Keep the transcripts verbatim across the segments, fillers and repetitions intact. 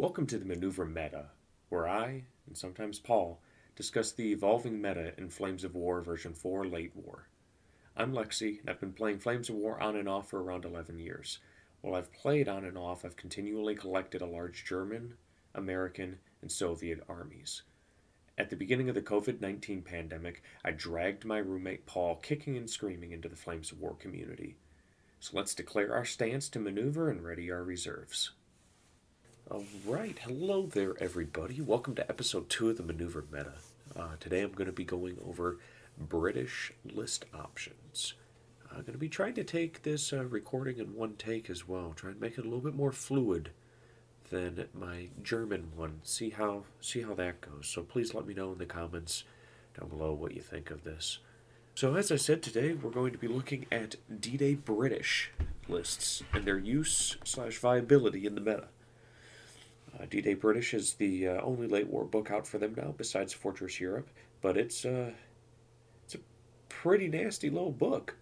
Welcome to the Maneuver Meta, where I, and sometimes Paul, discuss the evolving meta in Flames of War version four Late War. I'm Lexi, and I've been playing Flames of War on and off for around eleven years. While I've played on and off, I've continually collected a large German, American, and Soviet armies. At the beginning of the COVID nineteen pandemic, I dragged my roommate Paul kicking and screaming into the Flames of War community. So let's declare our stance to maneuver and ready our reserves. Alright, hello there everybody. Welcome to episode two of the Maneuver Meta. Uh, today I'm going to be going over British list options. I'm going to be trying to take this uh, recording in one take as well, try and make it a little bit more fluid than my German one. See how see how that goes. So please let me know in the comments down below what you think of this. So as I said, today we're going to be looking at D-Day British lists and their use slash viability in the meta. Uh, D-Day British is the uh, only late war book out for them now, besides Fortress Europe, but it's, uh, it's a pretty nasty little book.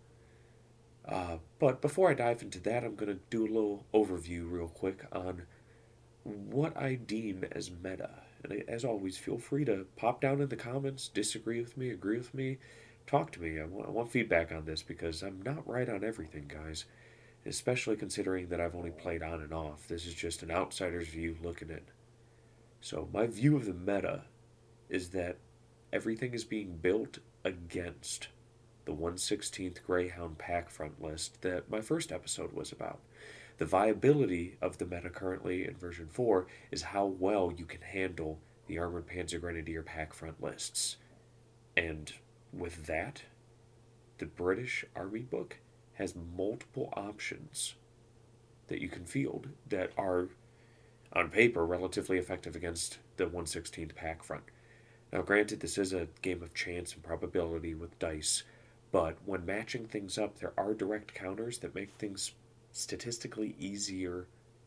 Uh, but before I dive into that, I'm going to do a little overview real quick on what I deem as meta. And as always, feel free to pop down in the comments, disagree with me, agree with me, talk to me. I want, I want feedback on this because I'm not right on everything, guys. Especially considering that I've only played on and off. This is just an outsider's view looking at. So my view of the meta is that everything is being built against the one sixteenth Greyhound pack front list that my first episode was about. The viability of the meta currently in version four is how well you can handle the Armored Panzer Grenadier pack front lists. And with that, the British Army book has multiple options that you can field that are, on paper, relatively effective against the one sixteenth pack front. Now, granted, this is a game of chance and probability with dice, but when matching things up, there are direct counters that make things statistically easier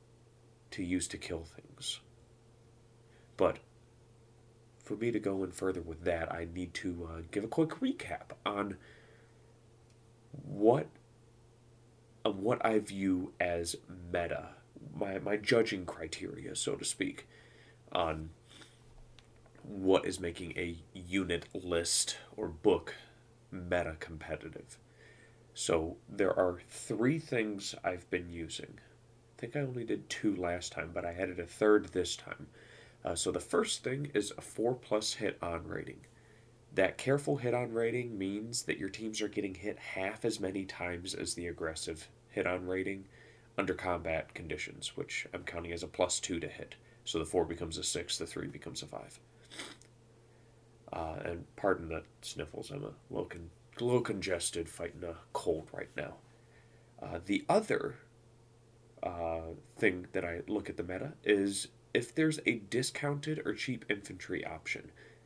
to use to kill things. But for me to go in further with that, I need to uh, give a quick recap on what of what I view as meta, my, my judging criteria, so to speak, on what is making a unit list or book meta competitive. So there are three things I've been using. I think I only did two last time, but I added a third this time. Uh, so the first thing is a four plus hit on rating. That careful hit-on rating means that your teams are getting hit half as many times as the aggressive hit-on rating under combat conditions, which I'm counting as a plus two to hit. So the four becomes a six, the three becomes a five. Uh, and pardon the sniffles, I'm a little, con- a little congested fighting a cold right now. Uh, the other uh, thing that I look at the meta is if there's a discounted or cheap infantry option.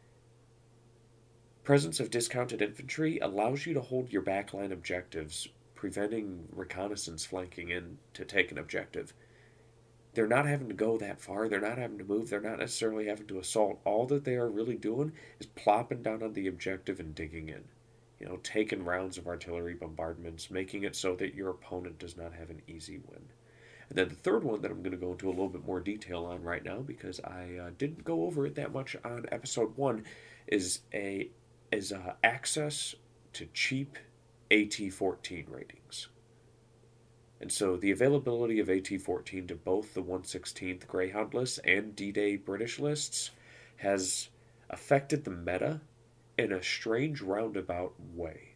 Presence of discounted infantry allows you to hold your backline objectives, preventing reconnaissance flanking in to take an objective. They're not having to go that far, they're not having to move, they're not necessarily having to assault. All that they are really doing is plopping down on the objective and digging in. You know, taking rounds of artillery bombardments, making it so that your opponent does not have an easy win. And then the third one that I'm going to go into a little bit more detail on right now, because I uh, didn't go over it that much on episode one, is a is uh, access to cheap A T fourteen ratings. And so the availability of A T fourteen to both the one sixteenth Greyhound lists and D-Day British lists has affected the meta in a strange roundabout way.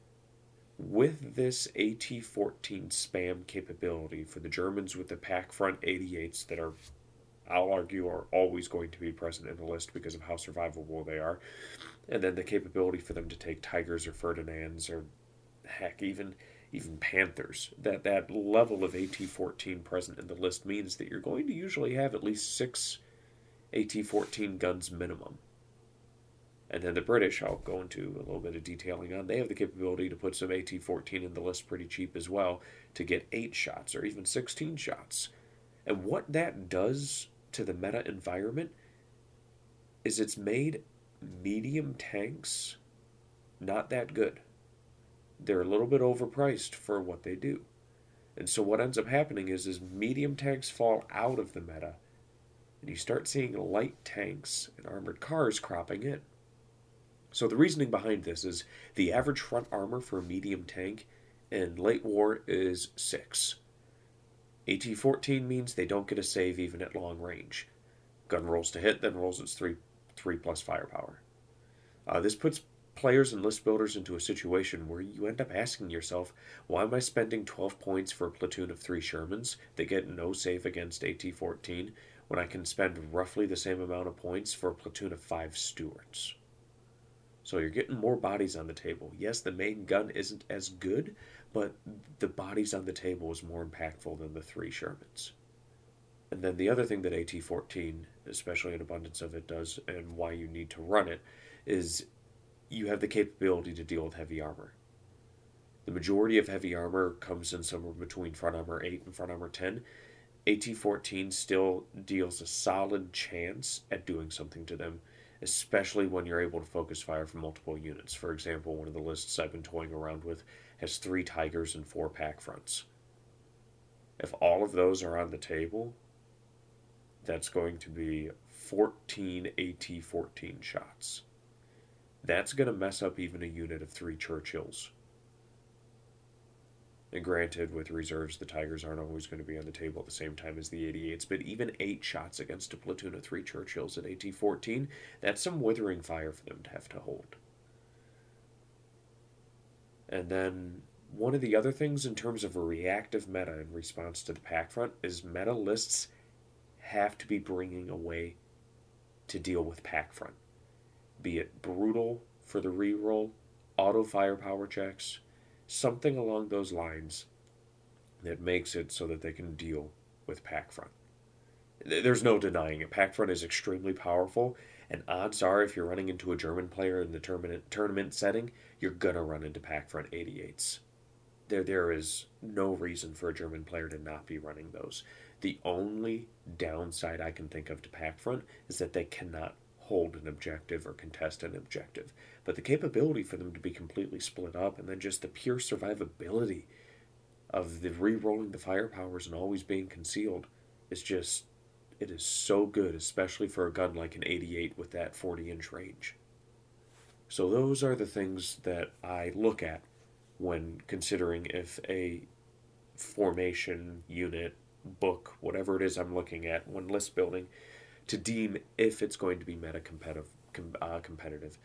With this A T fourteen spam capability for the Germans with the pack front eighty-eights that are, I'll argue, are always going to be present in the list because of how survivable they are, and then the capability for them to take Tigers or Ferdinands or, heck, even even Panthers. That, that level of A T fourteen present in the list means that you're going to usually have at least six A T fourteen guns minimum. And then the British, I'll go into a little bit of detailing on, they have the capability to put some A T fourteen in the list pretty cheap as well to get eight shots or even sixteen shots. And what that does to the meta environment is it's made medium tanks not that good. They're a little bit overpriced for what they do. And so what ends up happening is, is medium tanks fall out of the meta and you start seeing light tanks and armored cars cropping in. So the reasoning behind this is the average front armor for a medium tank in late war is six. A T fourteen means they don't get a save even at long range. Gun rolls to hit, then rolls its three, three plus firepower. Uh, this puts players and list builders into a situation where you end up asking yourself, why am I spending twelve points for a platoon of three Shermans that get no save against A T fourteen when I can spend roughly the same amount of points for a platoon of five Stuarts? So you're getting more bodies on the table. Yes, the main gun isn't as good, but the bodies on the table is more impactful than the three Shermans. And then the other thing that A T fourteen, especially an abundance of it, does, and why you need to run it, is you have the capability to deal with heavy armor. The majority of heavy armor comes in somewhere between front armor eight and front armor ten. A T fourteen still deals a solid chance at doing something to them, especially when you're able to focus fire from multiple units. For example, one of the lists I've been toying around with has three Tigers and four pack fronts. If all of those are on the table, that's going to be fourteen A T fourteen shots. That's going to mess up even a unit of three Churchills. And granted, with reserves, the Tigers aren't always going to be on the table at the same time as the eighty-eights, but even eight shots against a platoon of three Churchills at A T fourteen, that's some withering fire for them to have to hold. And then one of the other things in terms of a reactive meta in response to the pack front is meta lists have to be bringing a way to deal with pack front. Be it brutal for the reroll, auto firepower checks, something along those lines that makes it so that they can deal with pack front. There's no denying it. Pack front is extremely powerful, and odds are if you're running into a German player in the tournament tournament setting, you're gonna run into pack front eighty-eights. There, there is no reason for a German player to not be running those. The only downside I can think of to pack front is that they cannot hold an objective or contest an objective. But the capability for them to be completely split up, and then just the pure survivability of the re-rolling the firepowers and always being concealed, is just, it is so good, especially for a gun like an eighty-eight with that forty inch range. So those are the things that I look at when considering if a formation, unit, book, whatever it is I'm looking at when list building, to deem if it's going to be meta competitive. Uh, competitive.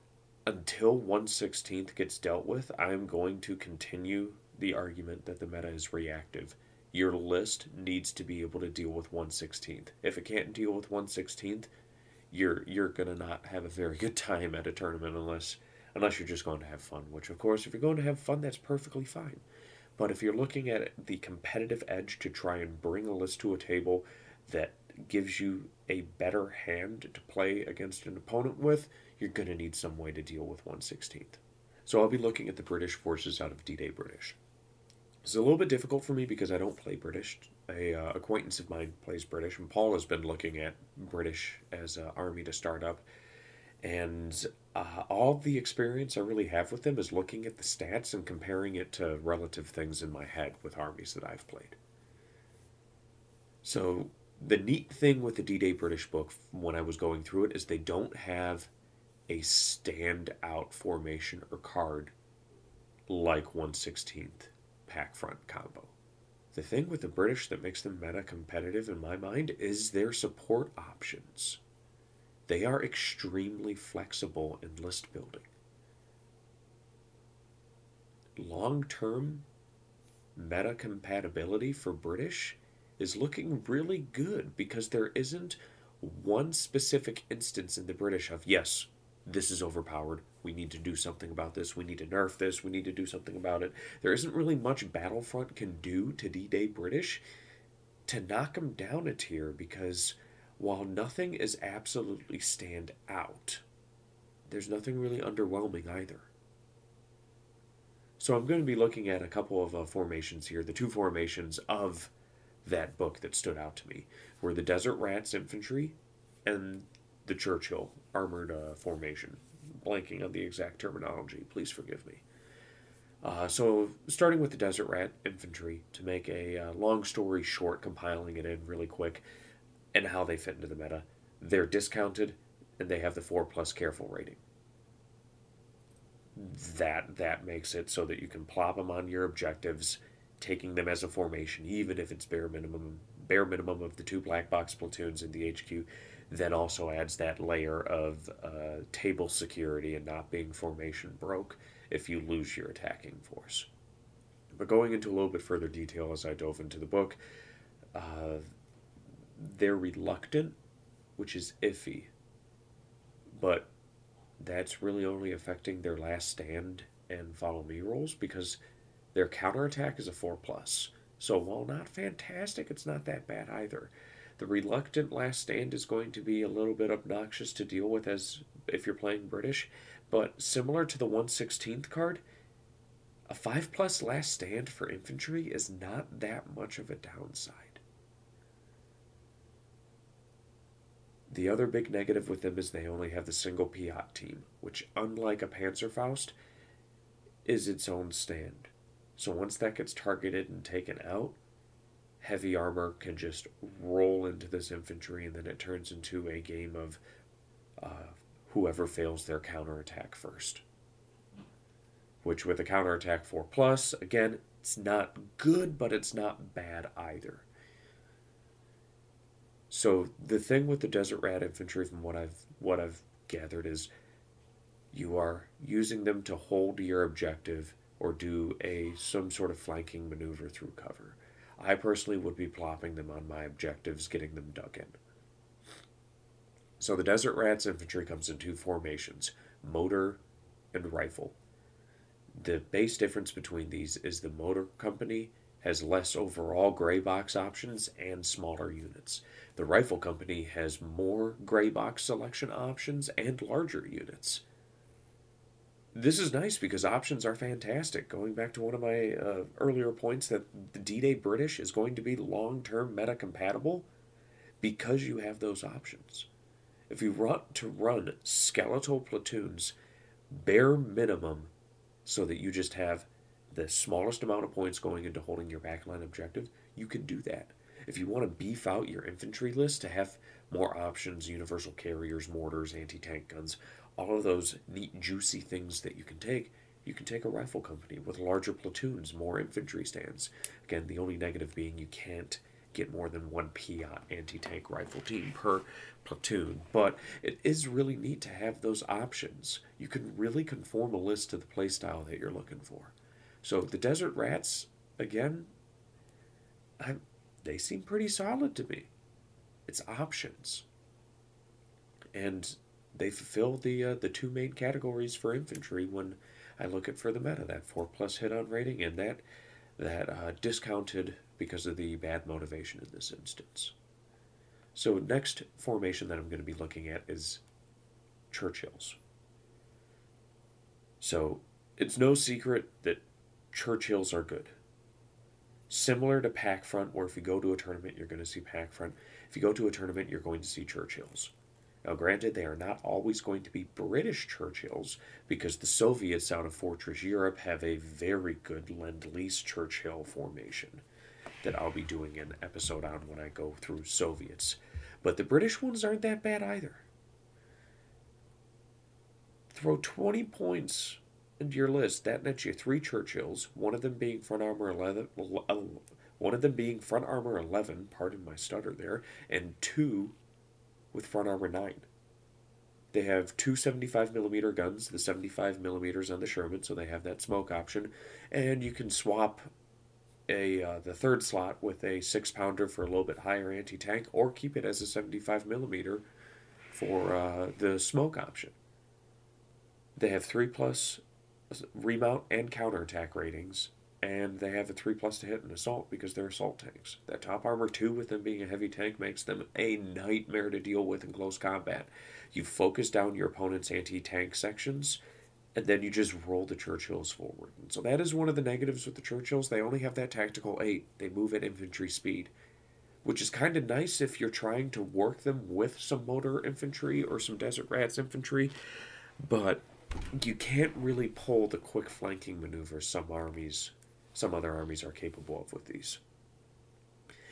Until one sixteenth gets dealt with, I'm going to continue the argument that the meta is reactive. Your list needs to be able to deal with one sixteenth. If it can't deal with one sixteenth, you're you're gonna not have a very good time at a tournament unless unless you're just going to have fun. Which, of course, if you're going to have fun, that's perfectly fine. But if you're looking at the competitive edge to try and bring a list to a table that gives you a better hand to play against an opponent with, you're going to need some way to deal with one sixteenth. So I'll be looking at the British forces out of D-Day British. It's a little bit difficult for me because I don't play British. A uh, acquaintance of mine plays British, and Paul has been looking at British as an army to start up. And uh, all the experience I really have with them is looking at the stats and comparing it to relative things in my head with armies that I've played. So the neat thing with the D-Day British book when I was going through it is they don't have a standout formation or card like one sixteenth pack front combo. The thing with the British that makes them meta competitive in my mind is their support options. They are extremely flexible in list building. Long-term meta compatibility for British is looking really good because there isn't one specific instance in the British of, yes, this is overpowered, we need to do something about this, we need to nerf this, we need to do something about it. There isn't really much Battlefront can do to D-Day British to knock them down a tier, because while nothing is absolutely stand out, there's nothing really underwhelming either. So I'm going to be looking at a couple of uh, formations here. The two formations of that book that stood out to me were the Desert Rats infantry and the Churchill armored uh, formation. Blanking on the exact terminology, please forgive me. Uh, so starting with the Desert Rat infantry, to make a uh, long story short, compiling it in really quick, and how they fit into the meta. They're discounted, and they have the four plus careful rating. That that makes it so that you can plop them on your objectives, taking them as a formation, even if it's bare minimum bare minimum of the two black box platoons in the H Q. Then also adds that layer of uh, table security and not being formation broke if you lose your attacking force. But going into a little bit further detail as I dove into the book, uh, they're reluctant, which is iffy. But that's really only affecting their last stand and follow me rolls because their counterattack is a four plus. So while not fantastic, it's not that bad either. The reluctant last stand is going to be a little bit obnoxious to deal with as if you're playing British, but similar to the one sixteenth card, a five plus last stand for infantry is not that much of a downside. The other big negative with them is they only have the single Piat team, which, unlike a Panzerfaust, is its own stand. So once that gets targeted and taken out, heavy armor can just roll into this infantry, and then it turns into a game of uh, whoever fails their counterattack first. Which, with a counterattack four plus, again, it's not good, but it's not bad either. So the thing with the Desert Rat infantry, from what I've what I've gathered, is you are using them to hold your objective or do a some sort of flanking maneuver through cover. I personally would be plopping them on my objectives, getting them dug in. So the Desert Rats infantry comes in two formations, motor and rifle. The base difference between these is the motor company has less overall gray box options and smaller units. The rifle company has more gray box selection options and larger units. This is nice because options are fantastic. Going back to one of my uh, earlier points that the D-Day British is going to be long-term meta compatible because you have those options. If you want to run skeletal platoons, bare minimum, so that you just have the smallest amount of points going into holding your backline objective, you can do that. If you want to beef out your infantry list to have more options, universal carriers, mortars, anti-tank guns, all of those neat, juicy things that you can take, you can take a rifle company with larger platoons, more infantry stands. Again, the only negative being you can't get more than one Piat anti-tank rifle team per platoon, but it is really neat to have those options. You can really conform a list to the playstyle that you're looking for. So the Desert Rats, again, I, they seem pretty solid to me. It's options. And they fulfill the uh, the two main categories for infantry when I look at for the meta, that four plus hit on rating and that that uh, discounted because of the bad motivation in this instance. So next formation that I'm going to be looking at is Churchills. So it's no secret that Churchills are good. Similar to Pack Front, where if you go to a tournament, you're going to see Pack Front. If you go to a tournament, you're going to see Churchills. Now, granted, they are not always going to be British Churchills, because the Soviets out of Fortress Europe have a very good Lend-Lease Churchill formation that I'll be doing an episode on when I go through Soviets. But the British ones aren't that bad either. Throw twenty points into your list, that nets you three Churchills, one of them being front armor eleven, one of them being front armor eleven, pardon my stutter there, and two with front armor nine. They have two seventy-five millimeter guns, the seventy-five millimeters on the Sherman, so they have that smoke option, and you can swap a uh, the third slot with a six pounder for a little bit higher anti-tank, or keep it as a seventy-five millimeter for uh, the smoke option. They have three plus remount and counterattack ratings, and they have a three plus to hit and assault because they're assault tanks. That top armor two, with them being a heavy tank, makes them a nightmare to deal with in close combat. You focus down your opponent's anti-tank sections, and then you just roll the Churchills forward. And so that is one of the negatives with the Churchills. They only have that tactical eight. They move at infantry speed, which is kind of nice if you're trying to work them with some motor infantry or some Desert Rats infantry, but you can't really pull the quick flanking maneuvers some armies, some other armies are capable of with these.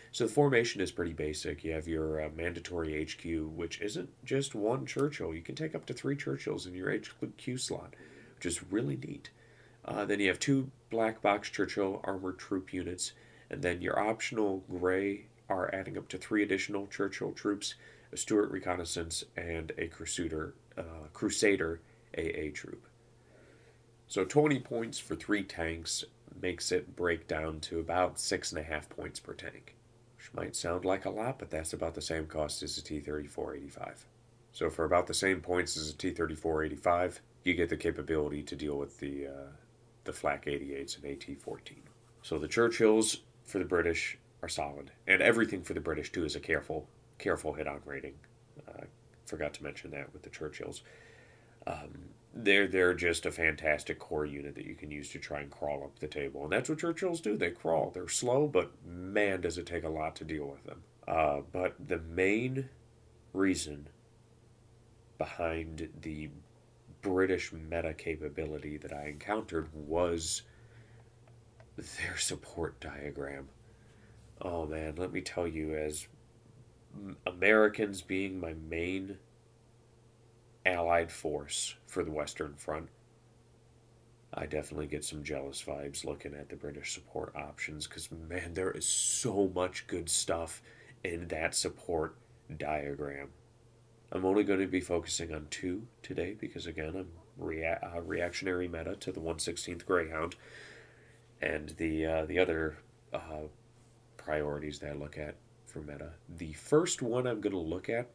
So the formation is pretty basic. You have your uh, mandatory H Q, which isn't just one Churchill. You can take up to three Churchills in your H Q slot, which is really neat. Uh, then you have two black box Churchill armored troop units, and then your optional gray are adding up to three additional Churchill troops, a Stuart reconnaissance, and a Crusader, uh, Crusader A A troop. So twenty points for three tanks makes it break down to about six and a half points per tank, which might sound like a lot, but that's about the same cost as a T thirty-four eighty-five. So for about the same points as a T thirty-four eighty-five, you get the capability to deal with the uh, the Flak eighty-eights and A T fourteen. So the Churchills for the British are solid, and everything for the British too is a careful, careful hit-on rating. Uh, forgot to mention that with the Churchills. Um, they're they're just a fantastic core unit that you can use to try and crawl up the table, and that's what Churchills do. They crawl. They're slow, but man, does it take a lot to deal with them. Uh, but the main reason behind the British meta capability that I encountered was their support diagram. Oh man, let me tell you, as Americans being my main allied force for the Western Front, I definitely get some jealous vibes looking at the British support options, because man, there is so much good stuff in that support diagram. I'm only going to be focusing on two today because, again, I'm rea- uh, reactionary meta to the one sixteenth Greyhound, and the uh, the other uh, priorities that I look at for meta. The first one I'm going to look at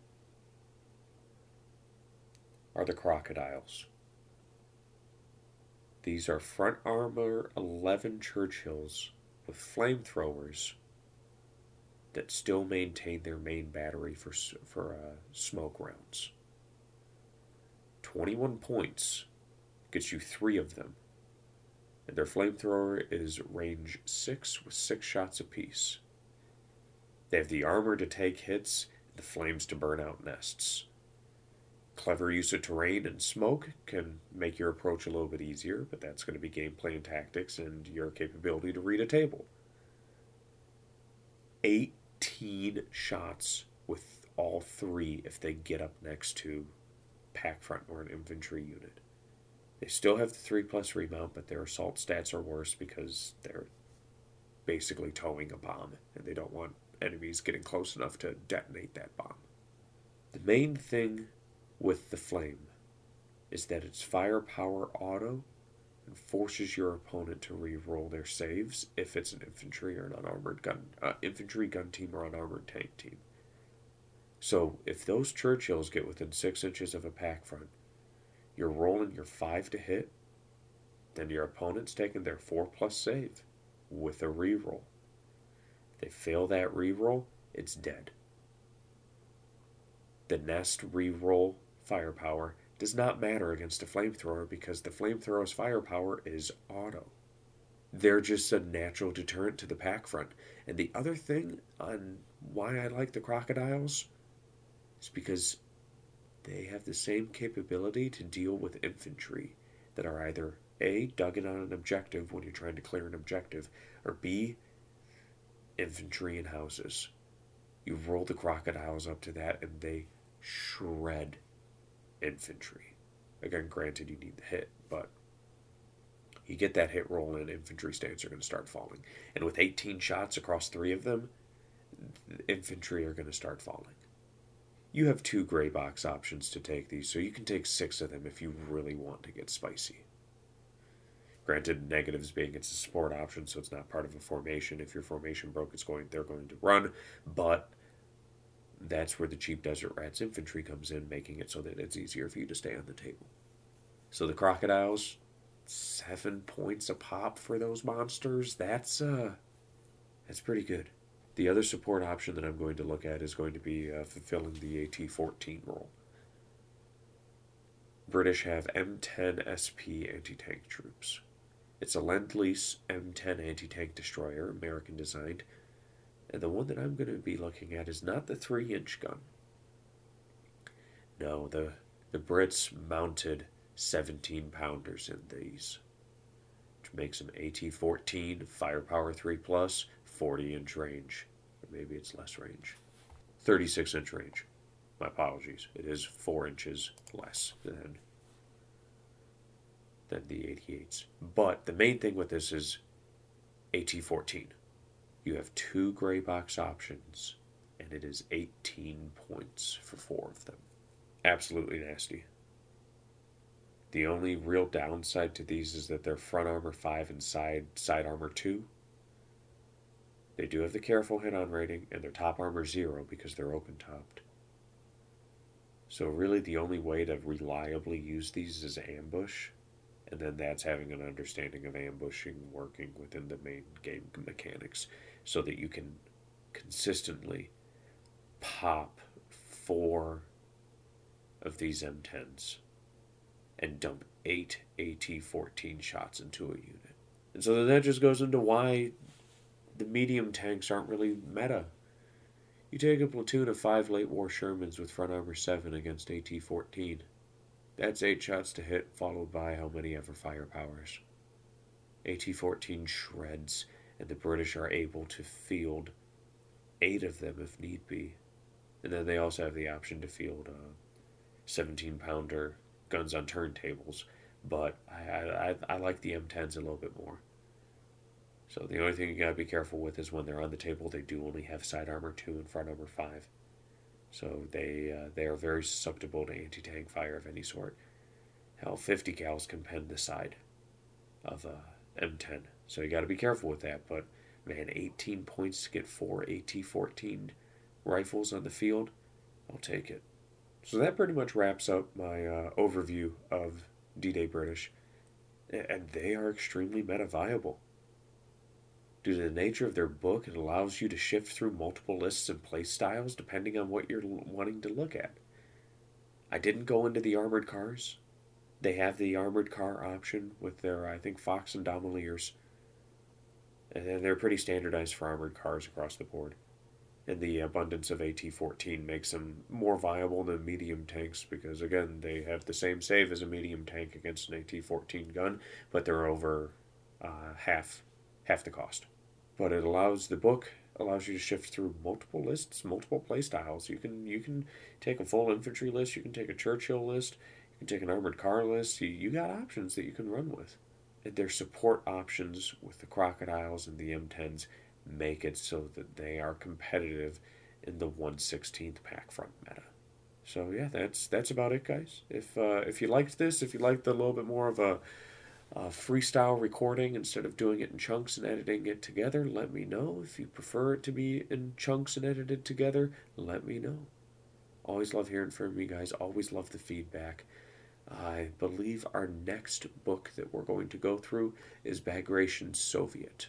are the Crocodiles. These are front armor eleven Churchills with flamethrowers that still maintain their main battery for for uh, smoke rounds. twenty-one points gets you three of them, and their flamethrower is range six with six shots apiece. They have the armor to take hits, and the flames to burn out nests. Clever use of terrain and smoke can make your approach a little bit easier, but that's going to be gameplay and tactics and your capability to read a table. eighteen shots with all three if they get up next to pack front or an infantry unit. They still have the three plus remount, but their assault stats are worse because they're basically towing a bomb, and they don't want enemies getting close enough to detonate that bomb. The main thing with the Flame is that its firepower auto and forces your opponent to re-roll their saves if it's an infantry or an unarmored gun, uh, infantry gun team or unarmored tank team. So if those Churchills get within six inches of a pack front, you're rolling your five to hit, then your opponent's taking their four plus save with a re-roll. If they fail that re-roll, it's dead. The nest re-roll firepower does not matter against a flamethrower because the flamethrower's firepower is auto. They're just a natural deterrent to the pack front. And the other thing on why I like the Crocodiles is because they have the same capability to deal with infantry that are either A, dug in on an objective when you're trying to clear an objective, or B, infantry in houses. You roll the Crocodiles up to that and they shred infantry. Again, granted, you need the hit, but you get that hit roll and infantry stands are going to start falling. And with eighteen shots across three of them, the infantry are going to start falling. You have two gray box options to take these, so you can take six of them if you really want to get spicy. Granted, negatives being it's a support option, so it's not part of a formation. If your formation broke, it's going they're going to run, but that's where the cheap Desert Rats infantry comes in, making it so that it's easier for you to stay on the table. So the Crocodiles, seven points a pop for those monsters. That's uh, that's pretty good. The other support option that I'm going to look at is going to be uh, fulfilling the A T fourteen role. British have M ten S P anti-tank troops. It's a Lend-Lease M ten anti-tank destroyer, American designed, and the one that I'm going to be looking at is not the three-inch gun. No, the the Brits mounted seventeen-pounders in these, which makes them A T fourteen, firepower three plus, forty-inch range. maybe it's less range. thirty-six inch range. My apologies. It is four inches less than, than the eighty-eights. But the main thing with this is A T fourteen. You have two gray box options, and it is eighteen points for four of them. Absolutely nasty. The only real downside to these is that they're front armor five and side side armor two. They do have the careful hit-on rating, and they're top armor zero because they're open-topped. So really the only way to reliably use these is ambush, and then that's having an understanding of ambushing working within the main game mechanics so that you can consistently pop four of these M tens and dump eight A T fourteen shots into a unit. And so then that just goes into why the medium tanks aren't really meta. You take a platoon of five late war Shermans with front armor seven against A T fourteen. That's eight shots to hit, followed by how many ever firepowers. A T fourteen shreds, and the British are able to field eight of them if need be. And then they also have the option to field uh, seventeen pounder guns on turntables, but I, I, I like the M tens a little bit more. So the only thing you gotta be careful with is when they're on the table, they do only have side armor two and front armor five. So they uh, they are very susceptible to anti-tank fire of any sort. Hell, fifty cals can pen the side of a M ten. So you gotta be careful with that. But man, eighteen points to get four A T fourteen rifles on the field, I'll take it. So that pretty much wraps up my uh, overview of D-Day British. And they are extremely meta-viable. Due to the nature of their book, it allows you to shift through multiple lists and play styles depending on what you're wanting to look at. I didn't go into the armored cars. They have the armored car option with their, I think, Fox and Domeliers. And they're pretty standardized for armored cars across the board. And the abundance of A T fourteen makes them more viable than medium tanks because, again, they have the same save as a medium tank against an A T fourteen gun, but they're over uh, half half the cost. But it allows, the book allows you to shift through multiple lists, multiple play styles. You can you can take a full infantry list, you can take a Churchill list, you can take an armored car list. You, you got options that you can run with. And their support options with the Crocodiles and the M tens make it so that they are competitive in the one sixteenth pack front meta. So yeah, that's that's about it, guys. If uh, if you liked this, if you liked a little bit more of a Uh, freestyle recording instead of doing it in chunks and editing it together, let me know. If you prefer it to be in chunks and edited together, let me know. Always love hearing from you guys. Always love the feedback. I believe our next book that we're going to go through is Bagration Soviet.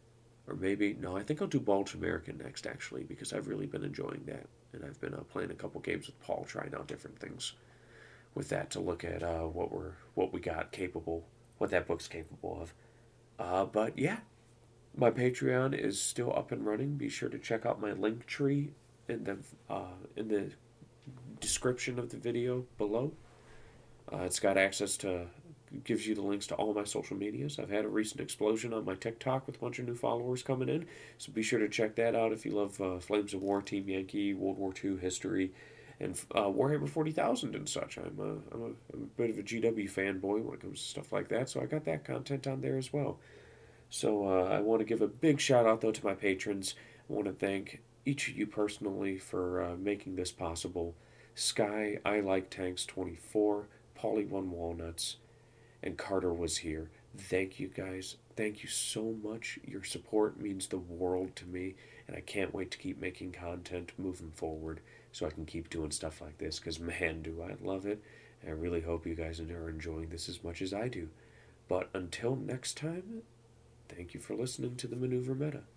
Or maybe, no, I think I'll do Bulge American next, actually, because I've really been enjoying that. And I've been uh, playing a couple games with Paul, trying out different things with that to look at uh, what we're what we got capable what that book's capable of. Uh, but yeah, my Patreon is still up and running. Be sure to check out my link tree in the uh, in the description of the video below. Uh, it's got access to, gives you the links to all my social medias. I've had a recent explosion on my TikTok with a bunch of new followers coming in, so be sure to check that out if you love uh, Flames of War, Team Yankee, World War Two history, and uh, Warhammer forty thousand and such. I'm a, I'm, a, I'm a bit of a G W fanboy when it comes to stuff like that, so I got that content on there as well. So uh, I want to give a big shout out, though, to my patrons. I want to thank each of you personally for uh, making this possible. Sky, I Like Tanks twenty-four, Paulie One Walnuts, and Carter Was Here. Thank you, guys. Thank you so much. Your support means the world to me, and I can't wait to keep making content moving forward, so I can keep doing stuff like this, because man, do I love it. And I really hope you guys are enjoying this as much as I do. But until next time, thank you for listening to the Maneuver Meta.